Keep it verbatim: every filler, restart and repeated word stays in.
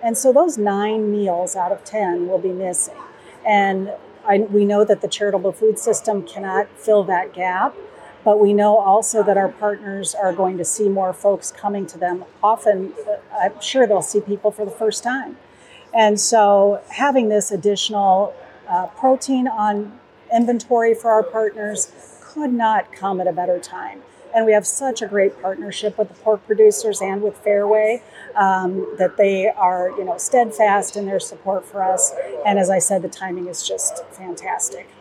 And so those nine meals out of ten will be missing. And I, we know that the charitable food system cannot fill that gap, but we know also that our partners are going to see more folks coming to them. Often, uh, I'm sure they'll see people for the first time. And so having this additional uh, protein on inventory for our partners could not come at a better time. And we have such a great partnership with the pork producers and with Fairway um, that they are, you know, steadfast in their support for us. And as I said, the timing is just fantastic.